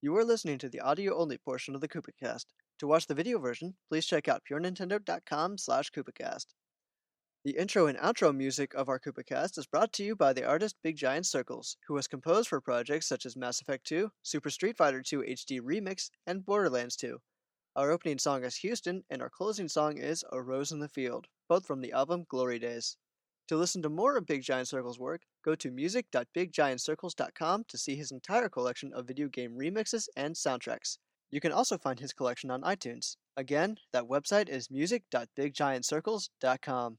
You are listening to the audio-only portion of the KoopaCast. To watch the video version, please check out purenintendo.com/KoopaCast. The intro and outro music of our KoopaCast is brought to you by the artist Big Giant Circles, who has composed for projects such as Mass Effect 2, Super Street Fighter 2 HD Remix, and Borderlands 2. Our opening song is Houston, and our closing song is A Rose in the Field, both from the album Glory Days. To listen to more of Big Giant Circles' work, go to music.biggiantcircles.com to see his entire collection of video game remixes and soundtracks. You can also find his collection on iTunes. Again, that website is music.biggiantcircles.com.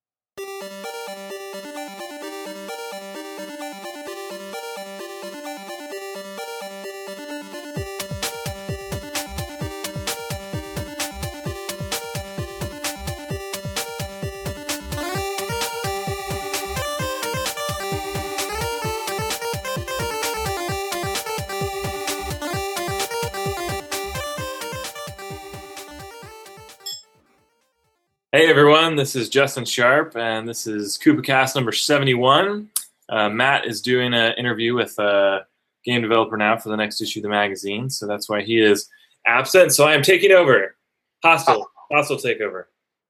Hey everyone, this is Justin Sharp, and this is KoopaCast number 71. Matt is doing an interview with a game developer now for the next issue of the magazine, so that's why he is absent. So I am taking over. Hostile takeover.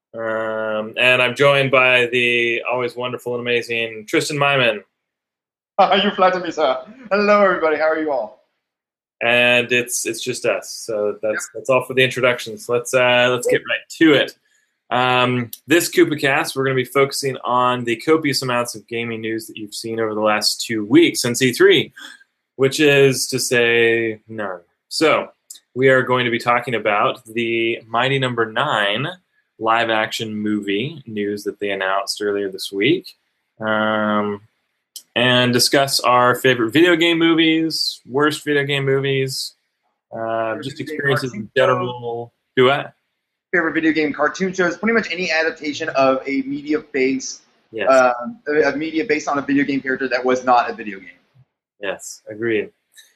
And I'm joined by the always wonderful and amazing Tristan Myman. You flatter me, sir. Hello everybody, how are you all? And it's just us, so that's all for the introductions. Let's get right to it. This KoopaCast, we're going to be focusing on the copious amounts of gaming news that you've seen over the last 2 weeks since E3, which is to say none. So we are going to be talking about the Mighty Number 9 live-action movie news that they announced earlier this week, and discuss our favorite video game movies, worst video game movies, just experiences in general. Do what? Favorite video game cartoon shows, pretty much any adaptation of a media based Yes. a media based on a video game character that was not a video game. Yes, agreed.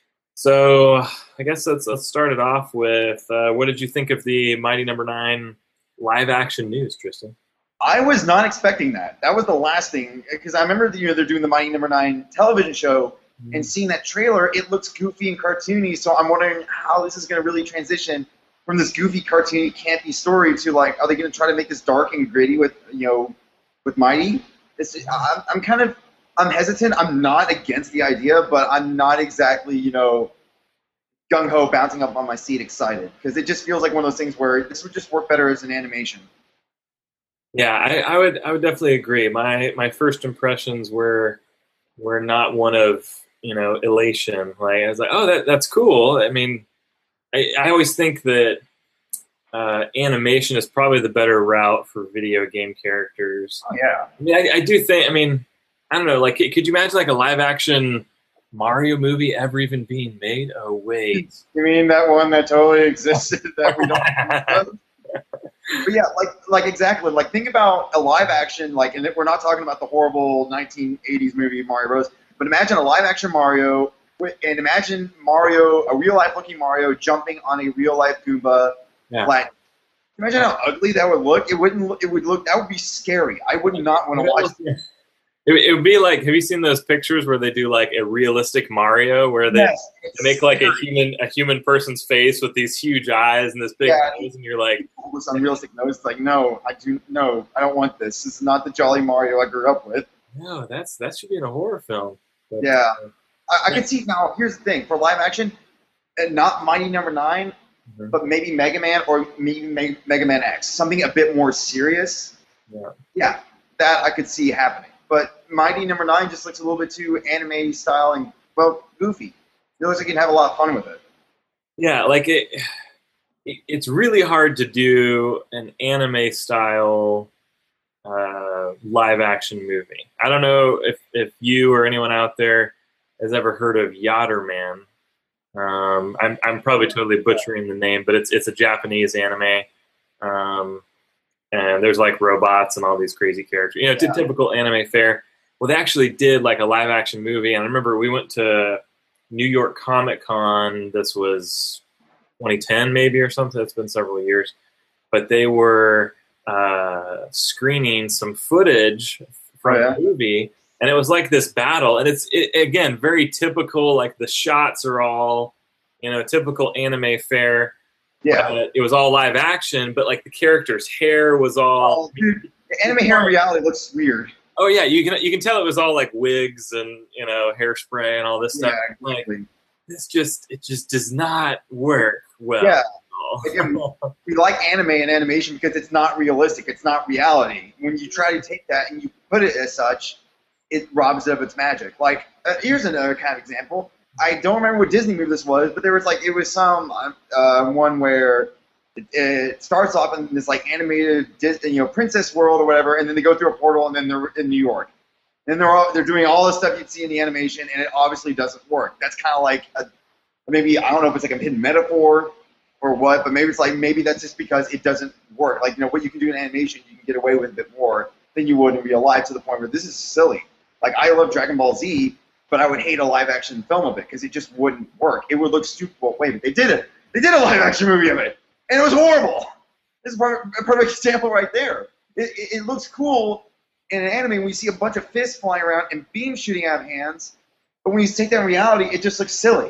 So I guess let's start it off with what did you think of the Mighty Number 9 live action news, Tristan? I was not expecting that. That was the last thing, because I remember they're doing the Mighty Number 9 television show, and seeing that trailer, it looks goofy and cartoony. So I'm wondering how this is going to really transition from this goofy, cartoony, campy story to, like, are they going to try to make this dark and gritty with Mighty? I'm hesitant. I'm not against the idea, but I'm not exactly, gung-ho, bouncing up on my seat excited, because it just feels like one of those things where this would just work better as an animation. Yeah, I would definitely agree. My first impressions were not one of elation. Like I was like, oh, that's cool. I mean, I always think that animation is probably the better route for video game characters. Oh, yeah. I mean, I do think, I don't know, like, could you imagine like a live-action Mario movie ever even being made? Oh, wait. You mean that one that totally existed that we don't have? But yeah, like exactly. Like, think about a live-action, like, and we're not talking about the horrible 1980s movie Mario Bros., but imagine a live-action Mario. And imagine Mario, a real-life looking Mario, jumping on a real-life Goomba. Yeah. Like, imagine how ugly that would look. It would look. That would be scary. I would not want to watch it. It would be like, have you seen those pictures where they do like a realistic Mario, where they make like a human person's face with these huge eyes and this big nose, and you're like, this unrealistic nose. It's like, no, I don't want this. This is not the jolly Mario I grew up with. No, that should be in a horror film. But, yeah. I can see now. Here's the thing for live action, and not Mighty Number 9, but maybe Mega Man or maybe Mega Man X, something a bit more serious. Yeah, that I could see happening. But Mighty Number 9 just looks a little bit too anime style and goofy. It looks like you can have a lot of fun with it. Yeah, like it's really hard to do an anime style live action movie. I don't know if you or anyone out there has ever heard of Yatterman. I'm probably totally butchering the name, but it's a Japanese anime, and there's like robots and all these crazy characters. It's a typical anime fare. Well, they actually did like a live action movie, and I remember we went to New York Comic Con. This was 2010 maybe or something. It's been several years, but they were screening some footage from the movie. And it was like this battle, and it's again very typical. Like the shots are all typical anime fare. Yeah. It was all live action, but like the character's hair was all. Oh, dude, the anime hair in reality looks weird. Oh yeah, you can tell it was all like wigs and hairspray and all this stuff. Yeah, exactly. Like it just does not work well. Yeah. Again, we like anime and animation because it's not realistic. It's not reality. When you try to take that and you put it as such, it robs it of its magic. Like, here's another kind of example. I don't remember what Disney movie this was, but there was some one where it starts off in this like animated princess world or whatever, and then they go through a portal and then they're in New York. And they're doing all the stuff you'd see in the animation, and it obviously doesn't work. That's kind of like maybe, I don't know if it's like a hidden metaphor or what, but maybe that's just because it doesn't work. Like, what you can do in animation, you can get away with a bit more than you would in real life, to the point where this is silly. Like, I love Dragon Ball Z, but I would hate a live action film of it because it just wouldn't work. It would look stupid. Well, wait, but they did it. They did a live action movie of it, and it was horrible. This is a perfect example right there. It looks cool in an anime when you see a bunch of fists flying around and beams shooting out of hands, but when you take that in reality, it just looks silly.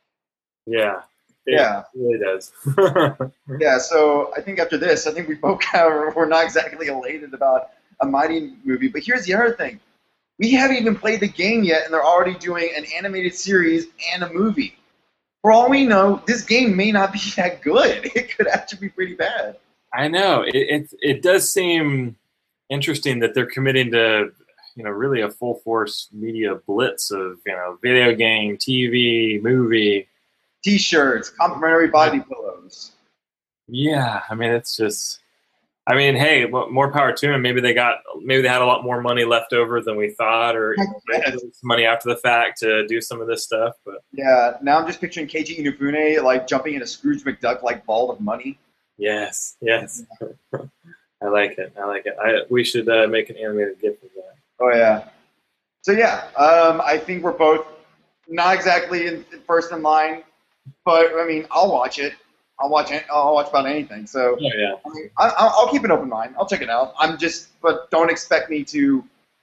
Yeah. Yeah, it really does. Yeah, so I think after this, I think we both we're not exactly elated about a Mighty movie. But here's the other thing. We haven't even played the game yet, and they're already doing an animated series and a movie. For all we know, this game may not be that good. It could actually be pretty bad. I know. It does seem interesting that they're committing to, really a full force media blitz of, video game, TV, movie. T-shirts, complimentary body pillows. Yeah, it's just. Hey, more power to them. Maybe they had a lot more money left over than we thought, or money after the fact to do some of this stuff. But yeah, now I'm just picturing Keiji Inafune like jumping in a Scrooge McDuck like ball of money. Yes. I like it. We should make an animated GIF of that. Oh yeah. So yeah, I think we're both not exactly first in line. But I'll watch it. I'll watch about anything. So yeah. I'll keep an open mind. I'll check it out. But don't expect me to,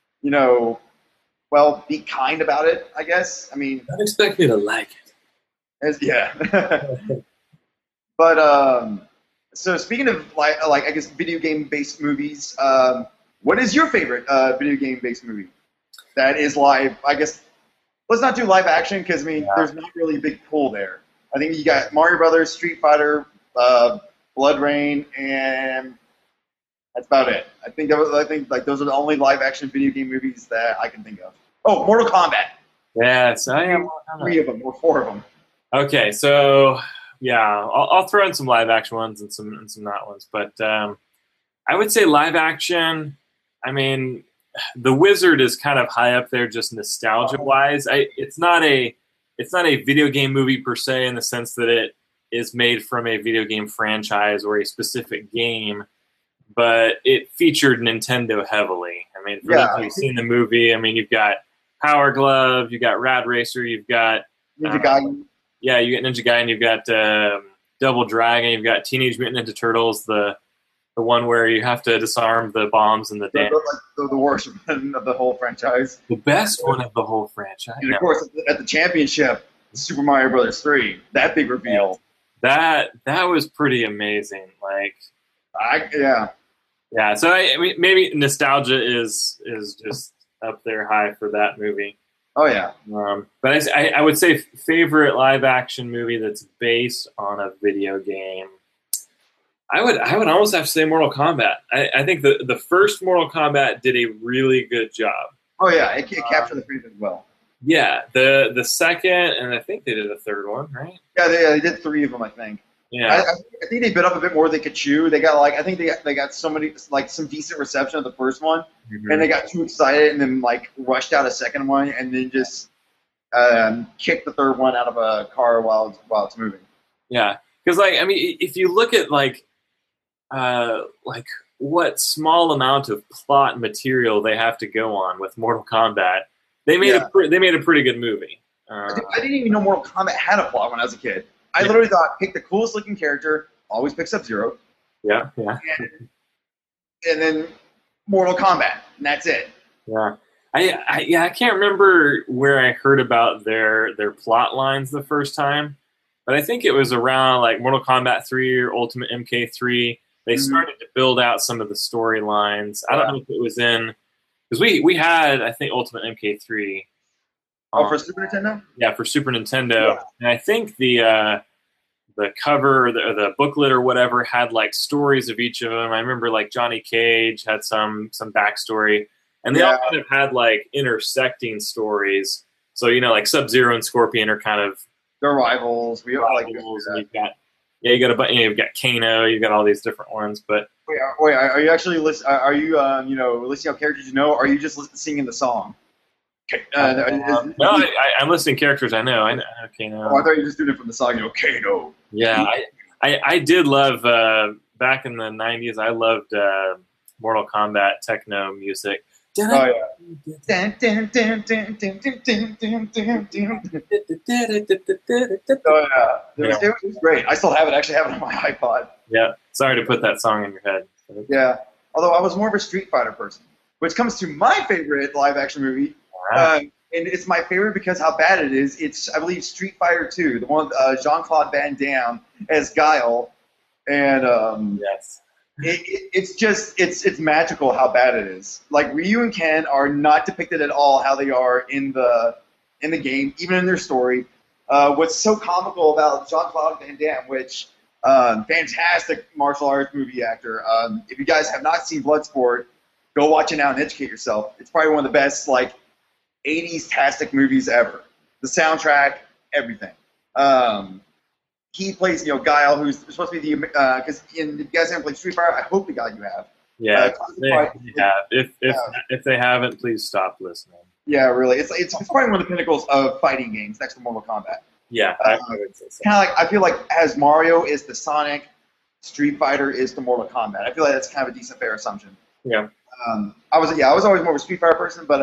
be kind about it. I guess. Don't expect me to like it. Yeah. But so speaking of I guess video game based movies, what is your favorite video game based movie that is live? I guess let's not do live action because there's not really a big pull there. I think you got Mario Brothers, Street Fighter, Blood Rain, and that's about it. I think those are the only live action video game movies that I can think of. Oh, Mortal Kombat. Yes, I am. 3 of them or 4 of them. Okay, so yeah, I'll throw in some live action ones and some not ones, but I would say live action. The Wizard is kind of high up there, just nostalgia wise. It's not a video game movie per se in the sense that it is made from a video game franchise or a specific game, but it featured Nintendo heavily. For those of you who've seen the movie, you've got Power Glove, you've got Rad Racer, you've got Ninja Gaiden. Yeah, you got Ninja Gaiden, you've got Double Dragon, you've got Teenage Mutant Ninja Turtles, the one where you have to disarm the bombs and the dance. The worst one of the whole franchise. The best one of the whole franchise. And of course, at the championship, Super Mario Brothers 3, that big reveal. That was pretty amazing. Yeah. So maybe nostalgia is just up there high for that movie. Oh yeah. But I would say favorite live action movie that's based on a video game. I would almost have to say Mortal Kombat. I think the first Mortal Kombat did a really good job. Oh yeah, it captured the freedom as well. Yeah, the second, and I think they did a third one, right? Yeah, they did 3 of them, I think. Yeah, I think they bit up a bit more than they could chew. They got I think they got some decent reception of the first one, and they got too excited and then rushed out a second one and then just kicked the third one out of a car while it's moving. Yeah, because if you look at what small amount of plot material they have to go on with Mortal Kombat, they made a pretty good movie. I didn't even know Mortal Kombat had a plot when I was a kid. I literally thought, pick the coolest looking character, always pick Sub-Zero. Yeah. And then Mortal Kombat, and that's it. Yeah. I can't remember where I heard about their plot lines the first time, but I think it was around like Mortal Kombat 3 or Ultimate MK3. They started to build out some of the storylines. I don't know if it was in because we had I think Ultimate MK3. For Super Nintendo? Yeah, for Super Nintendo, and I think the cover, or the booklet or whatever had like stories of each of them. I remember like Johnny Cage had some backstory, and they all kind of had like intersecting stories. So like Sub-Zero and Scorpion are kind of they're rivals. We like you've got you've got Kano, you've got all these different ones. But wait, are you actually listening? Are you listing out characters you know? Or are you just singing the song? No, I'm listing characters I know. I know Kano. Oh, I thought you were just doing it from the song. Kano. Yeah, I did love back in the 90s. I loved Mortal Kombat techno music. Oh yeah. It was great. I still have it. I actually have it on my iPod. Yeah. Sorry to put that song in your head. Yeah. Although I was more of a Street Fighter person, which comes to my favorite live action movie. Wow. And it's my favorite because how bad it is. It's, I believe, Street Fighter 2, the one with Jean-Claude Van Damme as Guile. And yes. It's magical how bad it is. Like Ryu and Ken are not depicted at all how they are in the game, even in their story. What's so comical about Jean-Claude Van Damme, which fantastic martial arts movie actor. If you guys have not seen Bloodsport, go watch it now and educate yourself. It's probably one of the best 80s-tastic movies ever. The soundtrack, everything. He plays, Guile, who's supposed to be the because if you guys haven't played Street Fighter, I hope to God you have. Yeah, they have. If they haven't, please stop listening. Yeah, really, it's probably one of the pinnacles of fighting games next to Mortal Kombat. Yeah, I would say so. Kind of I feel like as Mario is the Sonic, Street Fighter is the Mortal Kombat. I feel like that's kind of a decent, fair assumption. Yeah. I was always more of a Street Fighter person, but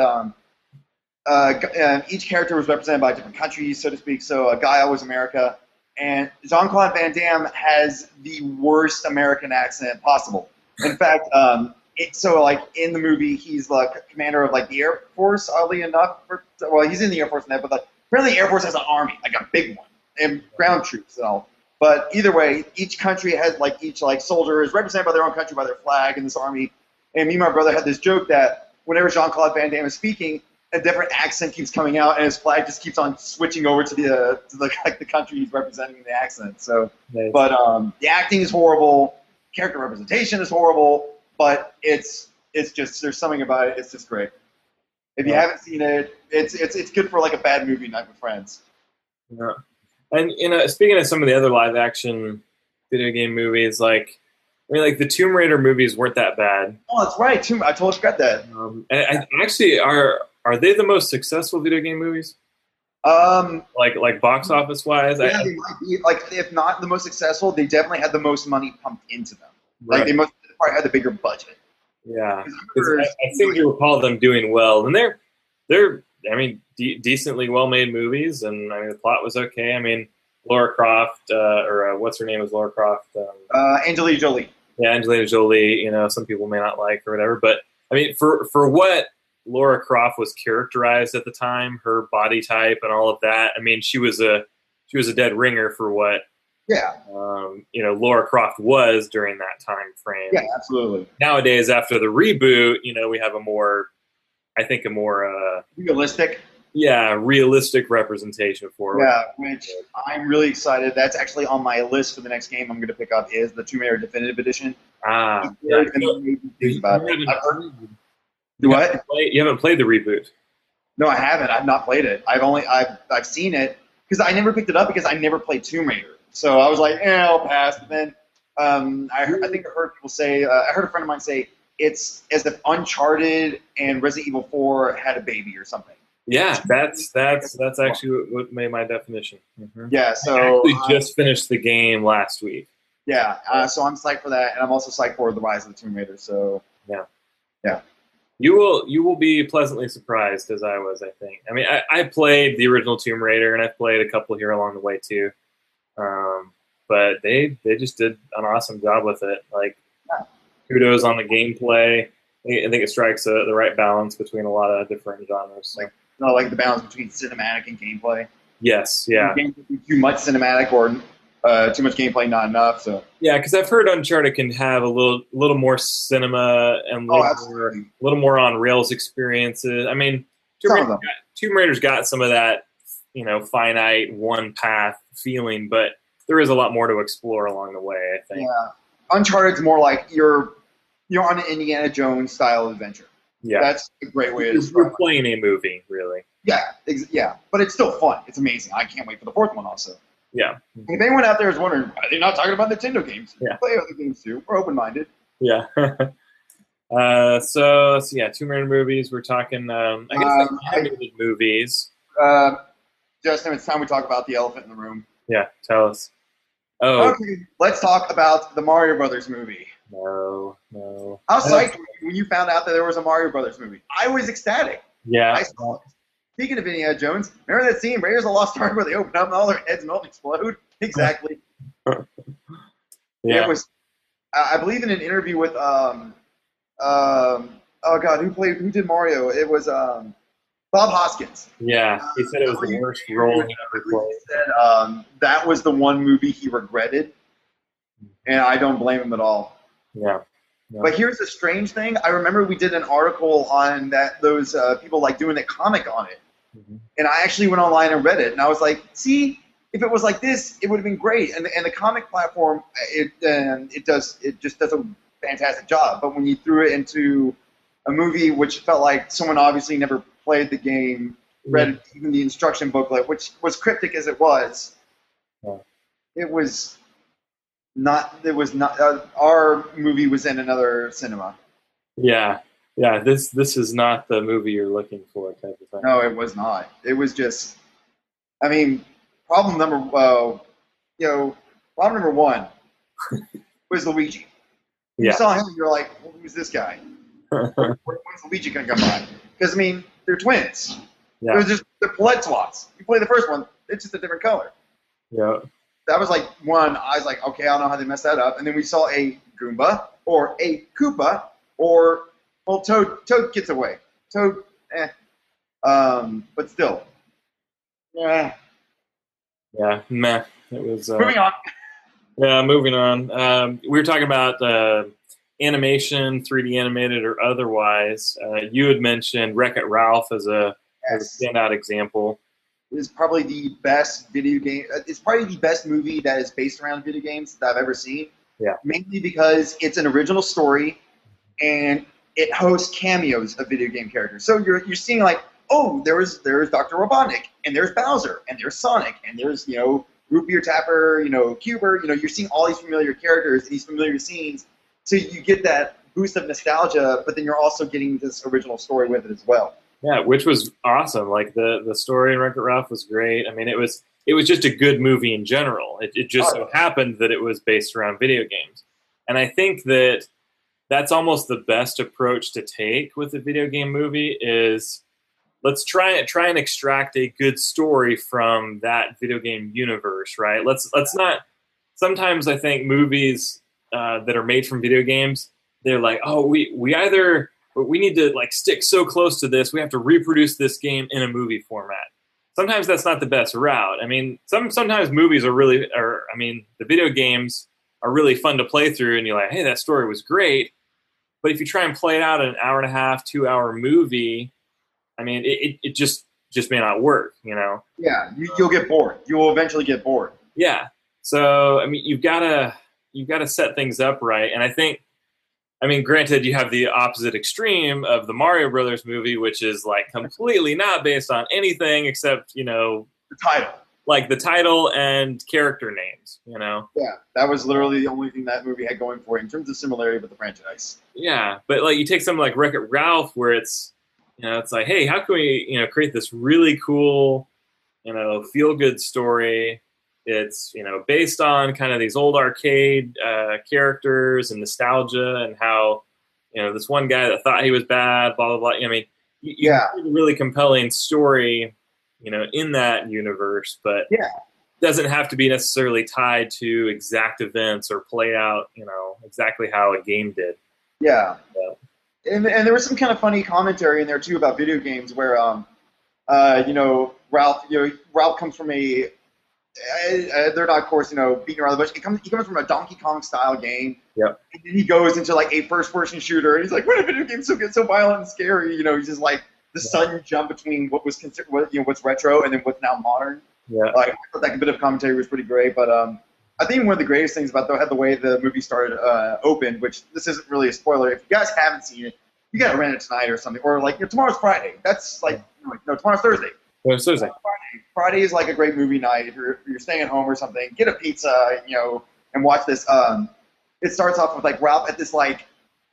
each character was represented by different countries, so to speak. So Guile was America, and Jean-Claude Van Damme has the worst American accent possible. In fact, in the movie, he's commander of the Air Force. Oddly enough, he's in the Air Force now, but apparently the Air Force has an army, a big one, and ground troops and all. But either way, each country has each soldier is represented by their own country by their flag in this army. And me and my brother had this joke that whenever Jean-Claude Van Damme is speaking, a different accent keeps coming out, and his flag just keeps on switching over to the country he's representing in the accent. So, nice. But the acting is horrible, character representation is horrible, but it's just there's something about it. It's just great. If you haven't seen it, it's good for a bad movie night with friends. Yeah, and speaking of some of the other live action video game movies, the Tomb Raider movies weren't that bad. Oh, that's right. I totally forgot that. And actually, are they the most successful video game movies? Like box office wise? Yeah, they might be. If not the most successful, they definitely had the most money pumped into them. Right. They probably had the bigger budget. Yeah, I seem to recall them doing well, and they're decently well made movies, and the plot was okay. Lara Croft, what's her name is Lara Croft? Angelina Jolie. Yeah, Angelina Jolie. Some people may not like or whatever, but for what Lara Croft was characterized at the time, her body type and all of that. She was a dead ringer for what. Yeah. Lara Croft was during that time frame. Yeah, absolutely. Nowadays, after the reboot, we have a more realistic. Yeah, realistic representation for it. Yeah, which I'm really excited. That's actually on my list for the next game I'm going to pick up is the Tomb Raider Definitive Edition. Yeah. What? You haven't played the reboot? No, I haven't. I've not played it. I've seen it because I never picked it up because I never played Tomb Raider. So I was like, I'll pass. But then I think I heard people say, I heard a friend of mine say it's as if Uncharted and Resident Evil 4 had a baby or something. Yeah, that's actually what made my definition. Mm-hmm. Yeah, so I actually just finished the game last week. Yeah, so I'm psyched for that, and I'm also psyched for the Rise of the Tomb Raider. So yeah. You will be pleasantly surprised as I was. I think. I played the original Tomb Raider, and I played a couple here along the way too. But they just did an awesome job with it. Kudos on the gameplay. I think it strikes the right balance between a lot of different genres. The balance between cinematic and gameplay. Yes, yeah. Games would be too much cinematic or too much gameplay, not enough. So yeah, because I've heard Uncharted can have a little more cinema and a little more on rails experiences. I mean, Tomb Raider's got some of that, finite one path feeling, but there is a lot more to explore along the way, I think. Yeah, Uncharted's more like you're on an Indiana Jones style adventure. Yeah, that's a great way to describe it. You're playing a movie, really. Yeah, yeah, but it's still fun. It's amazing. I can't wait for the fourth one also. Yeah. If anyone out there is wondering, why are they not talking about Nintendo games? Yeah. Play other games too. We're open-minded. Yeah. So Tomb Raider movies. We're talking, I guess, animated movies. Justin, it's time we talk about the elephant in the room. Yeah, tell us. Oh. Okay, let's talk about the Mario Brothers movie. No. I was psyched when you found out that there was a Mario Brothers movie. I was ecstatic. Yeah. Speaking of Indiana Jones, remember that scene, Raiders of the Lost Ark, where they open up and all their heads and all explode? Exactly. Yeah. It was, I believe in an interview with, oh God, who did Mario? It was Bob Hoskins. Yeah, he said it was the worst role he ever played. He said that was the one movie he regretted, and I don't blame him at all. Yeah. But here's the strange thing. I remember we did an article on those people like doing a comic on it. Mm-hmm. And I actually went online and read it, and I was like, see, if it was like this, it would have been great. And the comic platform, it just does a fantastic job. But when you threw it into a movie, which felt like someone obviously never played the game, read even the instruction booklet, which was cryptic as it was, it was not. Our movie was in another cinema. Yeah. This is not the movie you're looking for, type of thing. No, it was not. It was just. I mean, problem number one was Luigi. When you saw him, you're like, well, who's this guy? When's Luigi gonna come by? Because I mean, they're twins. Yeah. They're Palette Swats. You play the first one, it's just a different color. Yeah. That was like one. I was like, okay, I don't know how they messed that up. And then we saw a Goomba or a Koopa or Toad gets away. Toad, but still, yeah, meh. It was moving on. Yeah, moving on. We were talking about animation, 3D animated or otherwise. You had mentioned Wreck-It Ralph as a standout example. It is probably the best video game. It's probably the best movie that is based around video games that I've ever seen. Yeah. Mainly because it's an original story, and it hosts cameos of video game characters. So you're seeing like, oh, there's Dr. Robotnik, and there's Bowser, and there's Sonic, and there's Root Beer Tapper, Cuber. You're seeing all these familiar characters, these familiar scenes. So you get that boost of nostalgia, but then you're also getting this original story with it as well. Yeah, which was awesome. Like the story in Wreck-It Ralph was great. I mean, it was just a good movie in general. It just so happened that it was based around video games, and I think that's almost the best approach to take with a video game movie is let's try and extract a good story from that video game universe, right? Let's not. Sometimes I think movies that are made from video games, they're like, oh, we need to like stick so close to this, we have to reproduce this game in a movie format. Sometimes that's not the best route. I mean, sometimes movies the video games are really fun to play through, and you're like, hey, that story was great. But if you try and play it out in an hour and a half, 2 hour movie, I mean, it just may not work, Yeah, you'll get bored. You will eventually get bored. Yeah. So I mean, you've got to set things up right, and I think. I mean, granted, you have the opposite extreme of the Mario Brothers movie, which is like completely not based on anything except, the title. Like the title and character names, Yeah, that was literally the only thing that movie had going for it in terms of similarity with the franchise. Yeah, but like you take something like Wreck-It Ralph, where it's, it's like, hey, how can we, create this really cool, feel-good story. It's, based on kind of these old arcade characters and nostalgia and how, this one guy that thought he was bad, blah, blah, blah. I mean, you have a really compelling story, in that universe, but it doesn't have to be necessarily tied to exact events or play out, exactly how a game did. Yeah. So. And there was some kind of funny commentary in there, too, about video games where Ralph comes from they're not, of course, beating around the bush. He comes from a Donkey Kong style game. Yep. And then he goes into like a first person shooter, and he's like, "When a video game get so violent and scary?" He's just like the sudden jump between what was considered, what's retro and then what's now modern. Yeah. Like I thought that bit of commentary was pretty great, but I think one of the greatest things about the way the movie started opened, which this isn't really a spoiler. If you guys haven't seen it, you gotta rent it tonight or something, or like tomorrow's Friday. That's like no, tomorrow's Thursday. It's Thursday. Friday is like a great movie night. If you're staying at home or something, get a pizza, and watch this. It starts off with like Ralph at this like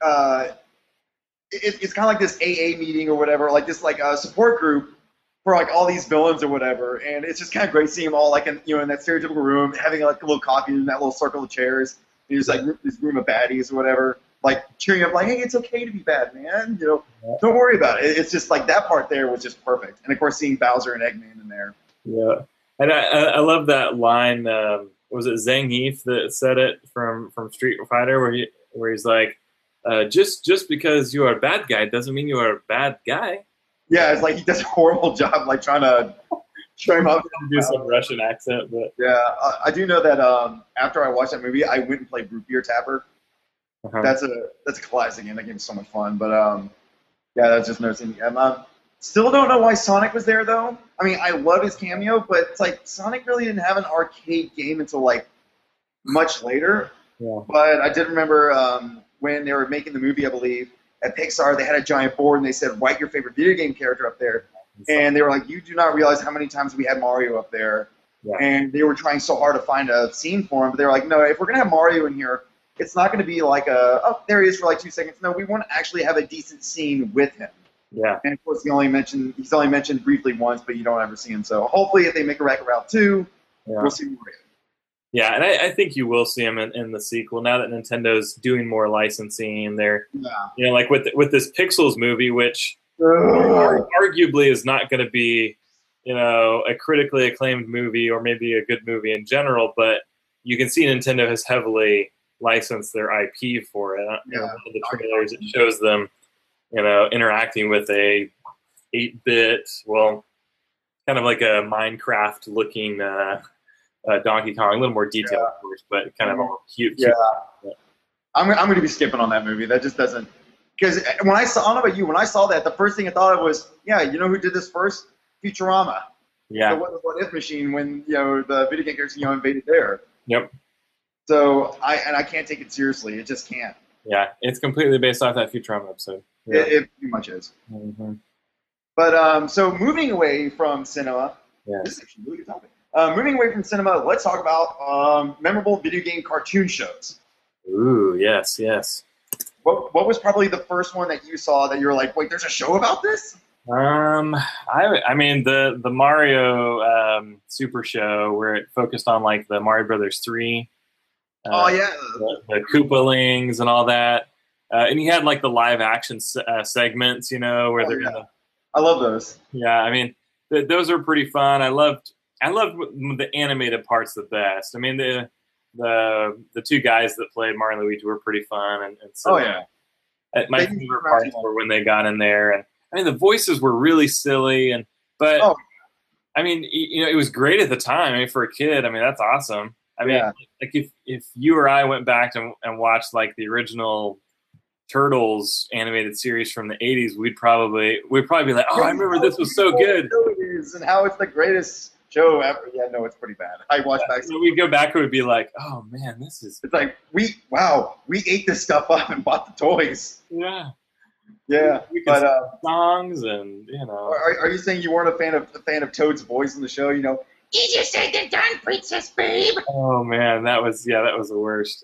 it's kind of like this AA meeting or whatever, like this like support group for like all these villains or whatever, and it's just kind of great seeing them all like in that stereotypical room, having like a little coffee in that little circle of chairs. And there's like this room of baddies or whatever, like cheering up, like, "Hey, it's okay to be bad, man. Don't worry about it." It's just like that part there was just perfect, and of course seeing Bowser and Eggman in there. Yeah, and I love that line. Was it Zangief that said it from Street Fighter, where he's like, just because you are a bad guy doesn't mean you are a bad guy. Yeah, it's like he does a horrible job, like trying to trim up. Do some Russian accent, but yeah, I do know that after I watched that movie, I went and played Root Beer Tapper. Uh-huh. That's a classic game. That game is so much fun. But yeah, that's just noticing. Still don't know why Sonic was there though. I mean, I love his cameo, but it's like Sonic really didn't have an arcade game until like much later. Yeah. But I did remember when they were making the movie, I believe, at Pixar, they had a giant board and they said, "Write your favorite video game character up there." And they were like, "You do not realize how many times we had Mario up there." Yeah. And they were trying so hard to find a scene for him, but they were like, "No, if we're gonna have Mario in here, it's not going to be like there he is for like 2 seconds. No, we want to actually have a decent scene with him." Yeah. And of course, he's only mentioned briefly once, but you don't ever see him. So hopefully, if they make a Wreck-It Ralph 2, we'll see Mario. Yeah, and I think you will see him in the sequel now that Nintendo's doing more licensing. They're, like with this Pixels movie, which arguably is not going to be, a critically acclaimed movie or maybe a good movie in general, but you can see Nintendo has heavily licensed their IP for it. The trailers, it shows them, interacting with a 8-bit, kind of like a Minecraft-looking Donkey Kong, a little more detailed, of course, but kind of all cute. Yeah. I'm going to be skipping on that movie. That just doesn't... Because I don't know about you, when I saw that, the first thing I thought of was, you know who did this first? Futurama. Yeah. The What If machine when, the video game characters, invaded there. Yep. So, I can't take it seriously. It just can't. Yeah, it's completely based off that Futurama episode. Yeah. It pretty much is. Mm-hmm. But, so moving away from cinema, this is actually a really good topic. Moving away from cinema, let's talk about memorable video game cartoon shows. Ooh, yes. What was probably the first one that you saw that you were like, wait, there's a show about this? I mean the Mario Super Show where it focused on like the Mario Brothers 3. The Koopalings and all that. And he had like the live action segments, where they're gonna. I love those. Yeah, I mean those are pretty fun. I loved the animated parts the best. I mean the two guys that played Mario and Luigi were pretty fun, and so my favorite parts were when they got in there, and I mean the voices were really silly, but I mean it was great at the time. I mean for a kid, I mean that's awesome. I mean like if you or I went back and watched like the original Turtles animated series from the 80s, we'd probably be like, oh, I remember this was so good, and how it's the greatest show ever. Yeah, no, it's pretty bad. I watched back. So we'd go back and we'd be like, oh man, this is. It's like we ate this stuff up and bought the toys. Yeah. We could songs and Are you saying you weren't a fan of Toad's voice in the show? Did you say the darn princess, babe? Oh man, that was the worst.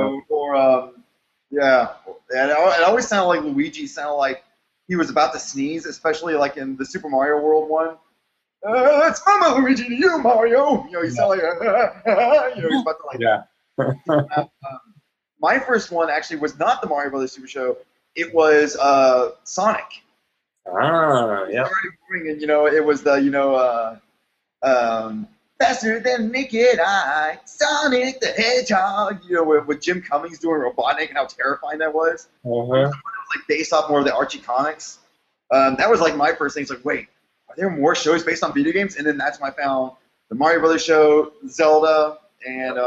It always sounded like Luigi sounded like he was about to sneeze, especially like in the Super Mario World one. It's Mama Luigi to you, Mario. He sounded like, he's about to like. My first one actually was not the Mario Brothers Super Show. It was Sonic. Ah, yeah. And it was the faster than naked eye, Sonic the Hedgehog. With Jim Cummings doing Robotnik and how terrifying that was. Uh-huh. It was like based off more of the Archie comics. That was like my first thing. It's like, wait, there were more shows based on video games, and then that's when I found the Mario Brothers show, Zelda, and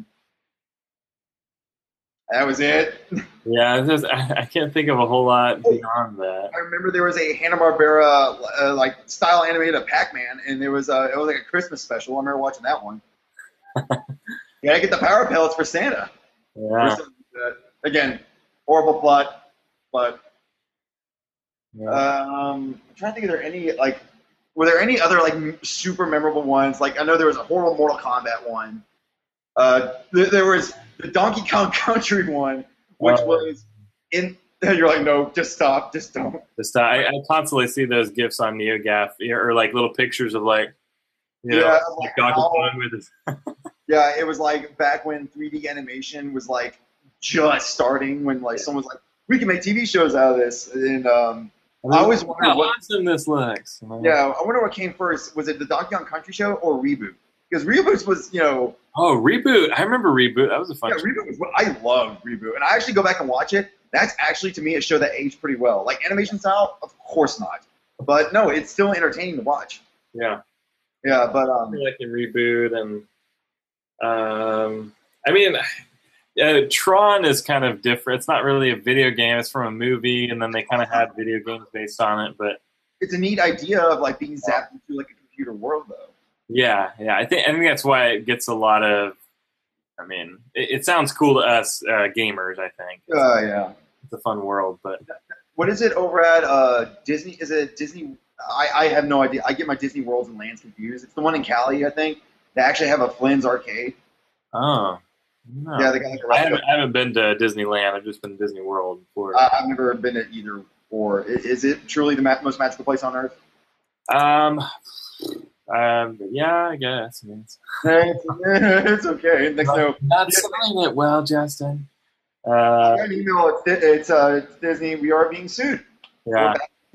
that was it. Yeah, I can't think of a whole lot beyond that. I remember there was a Hanna-Barbera like style animated of Pac-Man, and it was like a Christmas special. I remember watching that one. You gotta get the power pellets for Santa. Yeah. Again, horrible plot, but Yeah. I'm trying to think. Were there any other like super memorable ones? Like I know there was a horrible Mortal Kombat one. There was the Donkey Kong Country one, which was in. You're like, no, just stop, just don't. I constantly see those gifs on NeoGAF or like little pictures of like, like Donkey Kong with his. Yeah, it was like back when 3D animation was like just starting. When like someone was like, we can make TV shows out of this, and I always wondered how awesome this looks. Yeah, I wonder what came first. Was it the Donkey Kong Country show or Reboot? Because Reboot was, Oh, Reboot! I remember Reboot. That was a fun. Yeah, Reboot was. I loved Reboot, and I actually go back and watch it. That's actually to me a show that aged pretty well. Like animation style, of course not, but no, it's still entertaining to watch. Yeah. Yeah, but like in Reboot, and I mean, Tron is kind of different. It's not really a video game. It's from a movie, and then they kind of had video games based on it. But it's a neat idea of like being zapped into like a computer world, though. Yeah. I think that's why it gets a lot of. I mean, it sounds cool to us gamers. I think. Yeah. It's a fun world, but what is it over at Disney? Is it Disney? I have no idea. I get my Disney Worlds and Lands confused. It's the one in Cali, I think. They actually have a Flynn's arcade. Oh. No. Yeah, they got like I haven't been to Disneyland. I've just been to Disney World before. I've never been to either. Or is it truly the most magical place on earth? Yeah, I guess. I mean, it's okay. Not saying it well, Justin. I got an email. It's Disney. We are being sued. Yeah.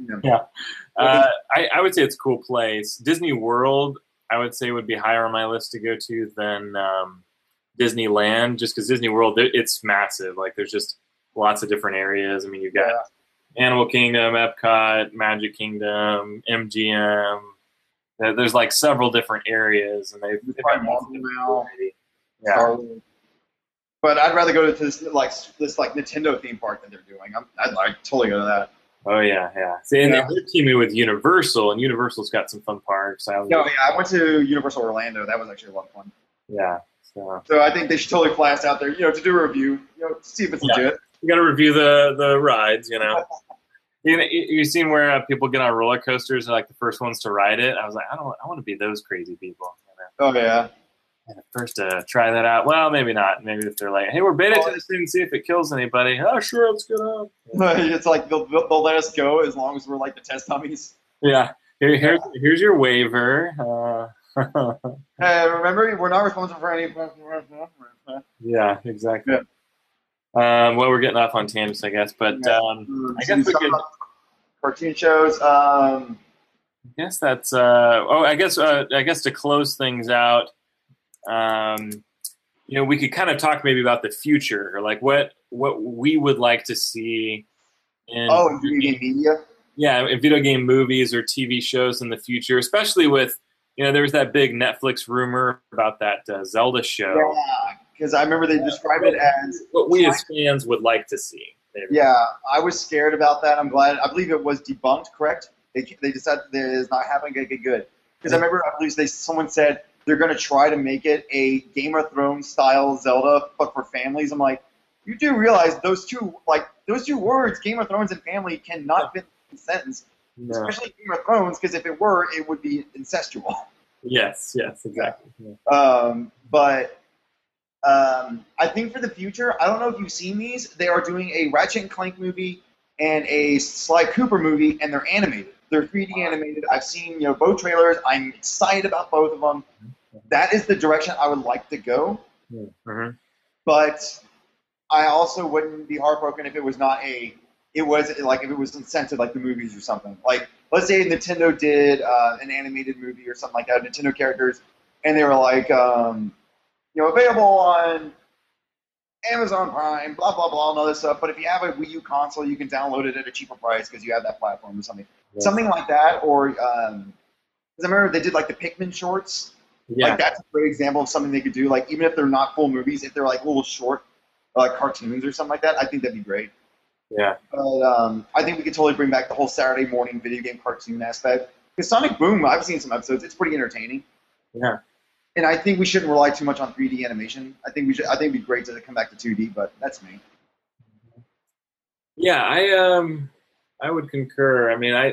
I would say it's a cool place. Disney World, I would say, would be higher on my list to go to than Disneyland, just because Disney World, it's massive. Like, there's just lots of different areas. I mean, you've got Animal Kingdom, Epcot, Magic Kingdom, MGM. There's like several different areas, and they've got Marvel now. Yeah. But I'd rather go to this Nintendo theme park that they're doing. I'd totally go to that. Oh yeah. See, and they're teaming with Universal, and Universal's got some fun parks. I went to Universal Orlando. That was actually a lot of fun. Yeah. So I think they should totally fly us out there, to do a review, to see if it's legit. You got to review the rides, You've seen where people get on roller coasters and like the first ones to ride it. I was like, I want to be those crazy people. Oh yeah. First to try that out. Well, maybe not. Maybe if they're like, hey, we're beta testing and see if it kills anybody. Oh, sure, let's go. It's like they'll let us go as long as we're like the test dummies. Yeah. Here's your waiver. Hey, remember, we're not responsible for any. Yeah, exactly. Yeah. Well, we're getting off on tangents, I guess, but I guess we could cartoon shows. I guess that's. I guess to close things out, we could kind of talk maybe about the future, or like what we would like to see in video game media. Yeah, in video game movies or TV shows in the future, especially with there was that big Netflix rumor about that Zelda show. Yeah. Because I remember they described it as what we as fans would like to see. Maybe. Yeah, I was scared about that. I'm glad. I believe it was debunked. Correct? They decided that it is not happening. Okay, good. Because I remember, I believe someone said they're going to try to make it a Game of Thrones style Zelda, but for families. I'm like, you do realize those two words, Game of Thrones and family, cannot fit in a sentence. No. Especially Game of Thrones, because if it were, it would be incestual. Yes, exactly. Yeah. But. I think for the future, I don't know if you've seen these. They are doing a Ratchet and Clank movie and a Sly Cooper movie, and they're animated. They're 3D animated. I've seen both trailers. I'm excited about both of them. That is the direction I would like to go. Mm-hmm. But I also wouldn't be heartbroken if it was not if it was censored like the movies or something. Like, let's say Nintendo did an animated movie or something like that, Nintendo characters, and they were like, available on Amazon Prime, blah, blah, blah, and all this stuff. But if you have a Wii U console, you can download it at a cheaper price because you have that platform or something. Yeah. Something like that, or Because I remember they did like the Pikmin shorts. Yeah. Like that's a great example of something they could do. Like even if they're not full movies, if they're like little short cartoons or something like that, I think that'd be great. Yeah. But I think we could totally bring back the whole Saturday morning video game cartoon aspect. Because Sonic Boom, I've seen some episodes. It's pretty entertaining. Yeah. And I think we shouldn't rely too much on 3D animation. I think it'd be great to come back to 2D, but that's me. Yeah, I would concur. I mean,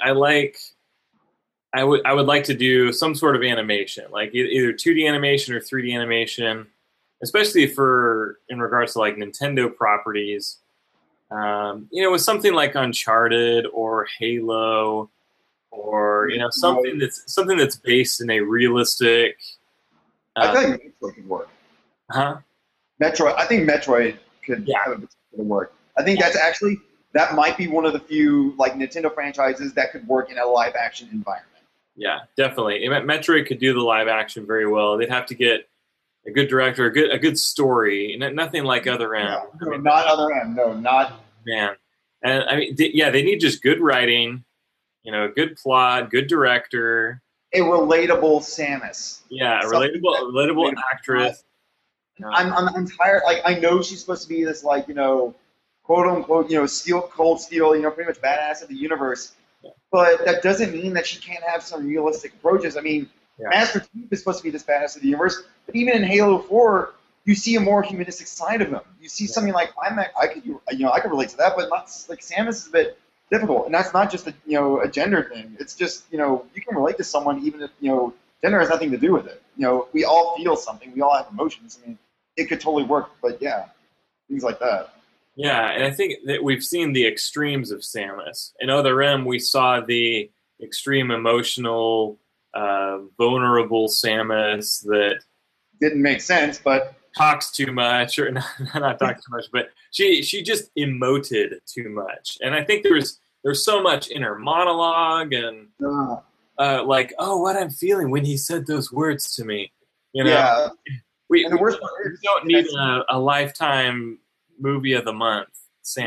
I would like to do some sort of animation, like either 2D animation or 3D animation, especially in regards to like Nintendo properties. With something like Uncharted or Halo, or something that's based in a realistic. I feel like Metroid could work. Huh? Metroid. I think Metroid could have a potential to work. I think that might be one of the few like Nintendo franchises that could work in a live action environment. Yeah, definitely. Metroid could do the live action very well. They'd have to get a good director, a good story, nothing like Other M. No, not Other M. No, not man. And I mean, they need just good writing, a good plot, good director, a relatable Samus. Yeah, a relatable actress. I'm tired. Like I know she's supposed to be this like quote unquote cold steel pretty much badass of the universe. But that doesn't mean that she can't have some realistic approaches. I mean, Master Chief is supposed to be this badass of the universe, but even in Halo 4, you see a more humanistic side of him. You see something like I could relate to that, but not like Samus is a bit difficult, and that's not just a gender thing. It's just you can relate to someone even if gender has nothing to do with it. We all feel something. We all have emotions. I mean, it could totally work, but things like that. Yeah, and I think that we've seen the extremes of Samus. In Other M, we saw the extreme emotional, vulnerable Samus that didn't make sense, but talks too much, or not talks too much, but she just emoted too much. And I think there's so much in her monologue and like, oh, what I'm feeling when he said those words to me. Yeah. We don't need a Lifetime movie of the month, Sam.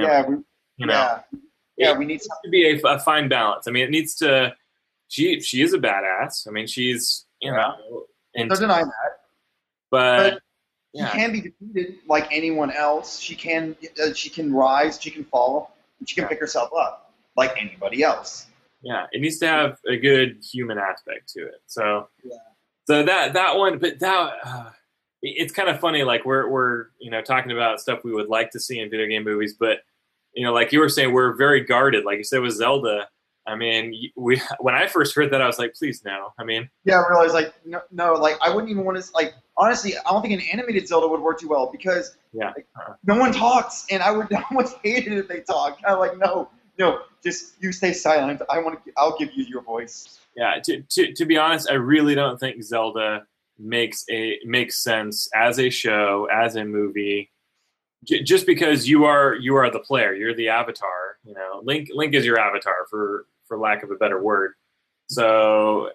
We need to be a fine balance. I mean, it needs to. She is a badass. I mean, she's no denying that. But she can be defeated like anyone else. She can rise. She can fall. And she can pick herself up like anybody else. Yeah, it needs to have a good human aspect to it. So that one, but that. It's kind of funny, like we're talking about stuff we would like to see in video game movies, but like you were saying, we're very guarded. Like you said with Zelda, I mean, when I first heard that, I was like, please no. I mean, I realized like no, like I wouldn't even want to like honestly, I don't think an animated Zelda would work too well because no one talks, and I almost hate it if they talk. I'm like no, just you stay silent. I'll give you your voice. Yeah, to be honest, I really don't think Zelda makes sense as a show, as a movie, just because you are the player, you're the avatar. Link is your avatar for lack of a better word. So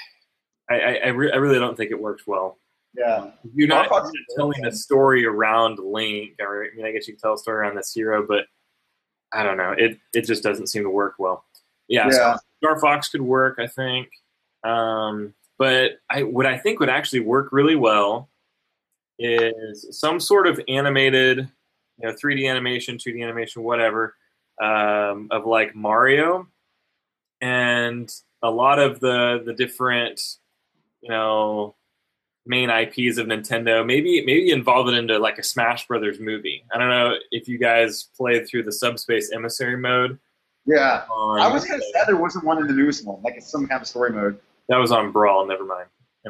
I really don't think it works well. Yeah, you're not telling a story around Link, or I guess you can tell a story around this hero, but I don't know. It just doesn't seem to work well. Yeah. So Star Fox could work, I think. But what I think would actually work really well is some sort of animated, 3D animation, 2D animation, whatever, of like Mario and a lot of the different, main IPs of Nintendo. Maybe involve it into like a Smash Brothers movie. I don't know if you guys played through the Subspace Emissary mode. Yeah, I was kind of sad there wasn't one in the newest one, like it's some kind of story mode. That was on Brawl, never mind.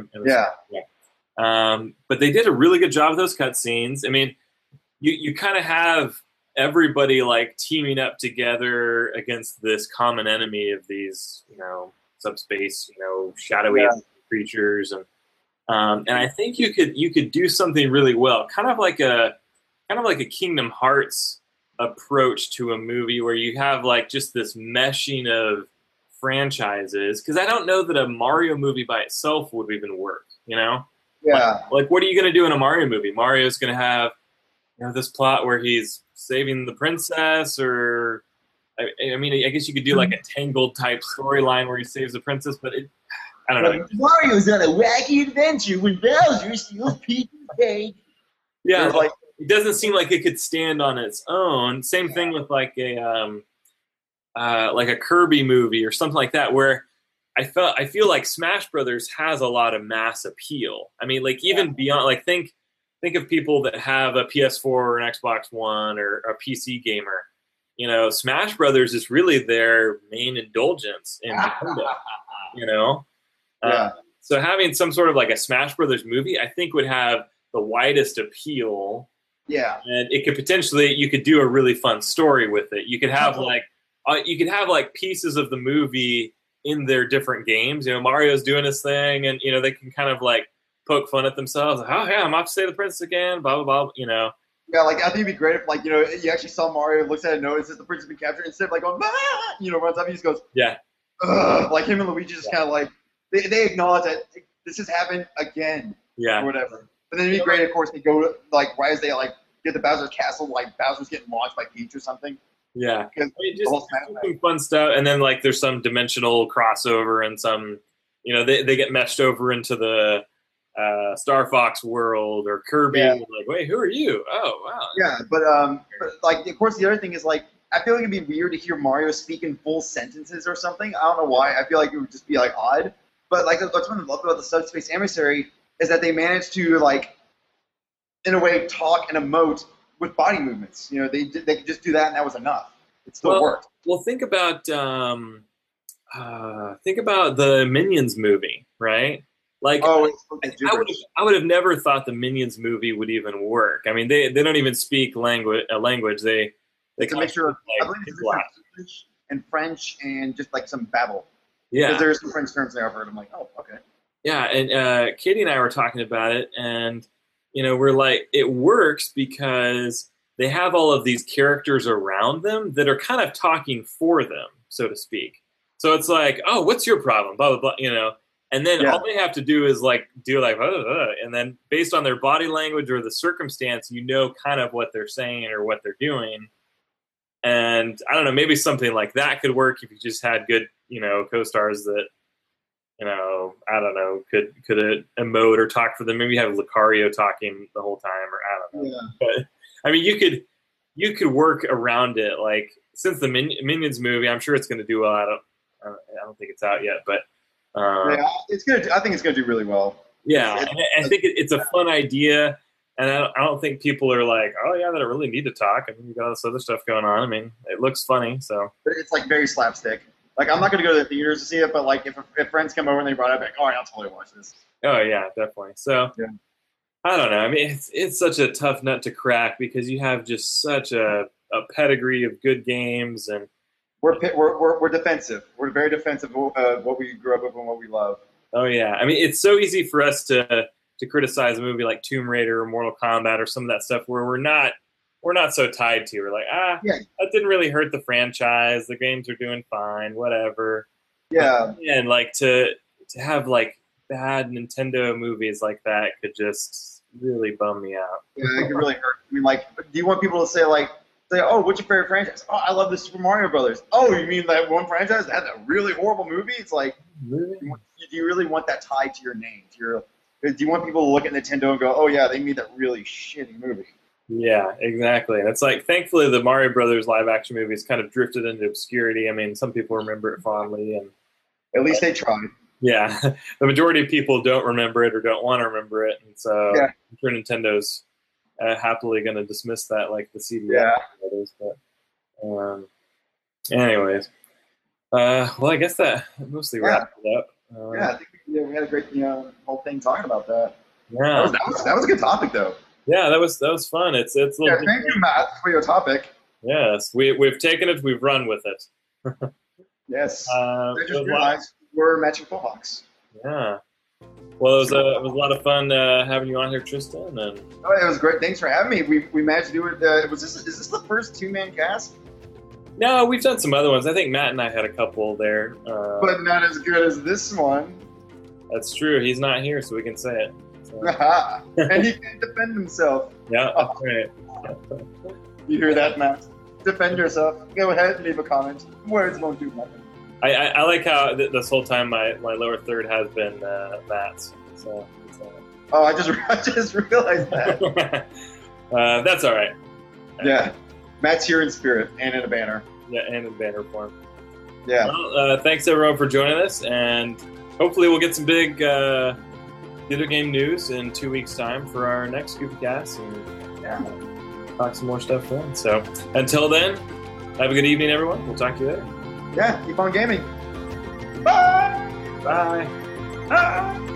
But they did a really good job of those cutscenes. I mean, you kind of have everybody like teaming up together against this common enemy of these, subspace, shadowy creatures, and I think you could do something really well, kind of like a Kingdom Hearts approach to a movie where you have like just this meshing of franchises, because I don't know that a Mario movie by itself would even work, like what are you going to do in a Mario movie? Mario's going to have this plot where he's saving the princess, or I mean I guess you could do like a Tangled type storyline where he saves the princess, but I don't know. Mario's on a wacky adventure when Bowser steals Peach's cake. Yeah, like, it doesn't seem like it could stand on its own. Same thing with like a Kirby movie or something like that, where I feel like Smash Brothers has a lot of mass appeal. I mean, like even beyond, like think of people that have a PS4 or an Xbox One or a PC gamer. You know, Smash Brothers is really their main indulgence in Nintendo. You know, so having some sort of like a Smash Brothers movie, I think would have the widest appeal. Yeah, and it could potentially, you could do a really fun story with it. You could have like pieces of the movie in their different games. You know, Mario's doing his thing, and you know they can kind of like poke fun at themselves. Like, oh yeah, I'm off to save the princess again. Blah blah blah. You know. Yeah, like I think it'd be great if, like, you know, you actually saw Mario, looks at it, notices the princess has been captured, instead of like going, ah! You know, runs up, he just goes, yeah. Ugh. Like him and Luigi just kind of like they acknowledge that this has happened again. Yeah. Or whatever. But then it'd be great, of course, they go to, like, right as they like get to Bowser's castle, like Bowser's getting launched by Peach or something. Yeah. I mean, just some fun stuff, and then like there's some dimensional crossover and some, you know, they get meshed over into the Star Fox world or Kirby. Yeah. Like, wait, who are you? Oh, wow. Yeah, but like, of course, the other thing is, like, I feel like it'd be weird to hear Mario speak in full sentences or something. I don't know why. I feel like it would just be, like, odd. But, like, that's what I love about the Subspace Emissary is that they managed to, like, in a way, talk and emote with body movements. You know, they could just do that, and that was enough. It still worked. Well, think about the Minions movie, right? Like, I would have never thought the Minions movie would even work. I mean, they don't even speak a language. They it's a mixture of, I believe it's English and French and just like some babble. Yeah, because there's some French terms there I've heard. I'm like, oh, okay. Yeah, and Katie and I were talking about it, and you know, we're like, it works because they have all of these characters around them that are kind of talking for them, so to speak. So it's like, oh, what's your problem? Blah blah blah. You know. And then all they have to do is like do like, and then based on their body language or the circumstance, you know, kind of what they're saying or what they're doing. And I don't know, maybe something like that could work if you just had good, you know, co-stars that, you know, I don't know, could emote or talk for them. Maybe have Lucario talking the whole time, or I don't know. Yeah. But I mean, you could work around it. Like, since the Minions movie, I'm sure it's going to do well. I don't think it's out yet, but. Yeah, it's good. I think it's going to do really well. Yeah, I think it's a fun idea, and I don't think people are like, oh yeah, they don't really need to talk. I mean, you got all this other stuff going on. I mean, it looks funny, so. But it's like very slapstick. Like, I'm not going to go to the theaters to see it, but like if friends come over and they brought it back, all right, I'll totally watch this. Oh yeah, definitely. So, yeah. I don't know. I mean, it's such a tough nut to crack because you have just such a pedigree of good games and. We're defensive. We're very defensive of what we grew up with and what we love. Oh yeah, I mean, it's so easy for us to criticize a movie like Tomb Raider or Mortal Kombat or some of that stuff where we're not so tied to. We're like, that didn't really hurt the franchise. The games are doing fine, whatever. Yeah, and like to have like bad Nintendo movies like that could just really bum me out. Yeah, it could really hurt. I mean, like, do you want people to say, oh, what's your favorite franchise? Oh, I love the Super Mario Brothers. Oh, you mean that one franchise that had a really horrible movie? It's like, really? Do you really want that tied to your name? Do you want people to look at Nintendo and go, oh yeah, they made that really shitty movie? Yeah, exactly. And it's like, thankfully, the Mario Brothers live action movies kind of drifted into obscurity. I mean, some people remember it fondly, and at least they tried. Yeah, the majority of people don't remember it or don't want to remember it, and so I'm sure Nintendo's happily going to dismiss that, like the CD. Yeah. But anyways, well, I guess that mostly wrapped it up. I think we had a great whole thing talking about that. Yeah, that was a good topic though. Yeah, that was fun. It's a little thank you, Matt, for your topic. Yes, we've taken it, we've run with it. Yes, I just realized we're matching Mohawks. Yeah. Well, it was a lot of fun having you on here, Tristan. And it was great. Thanks for having me. We managed to do it. Is this the first 2-man cast? No, we've done some other ones. I think Matt and I had a couple there. But not as good as this one. That's true. He's not here, so we can say it. So. And he can defend himself. Yeah, that's right. You hear that, Matt? Defend yourself. Go ahead and leave a comment. Words won't do nothing. I like how this whole time my lower third has been Matt's. So. Oh, I just realized that. That's all right. Yeah, Matt's here in spirit and in a banner. Yeah, and in banner form. Yeah. Well, thanks everyone for joining us, and hopefully we'll get some big video game news in 2 weeks' time for our next Scoopcast, and talk some more stuff then. So until then, have a good evening, everyone. We'll talk to you later. Yeah, keep on gaming. Bye. Bye. Ah.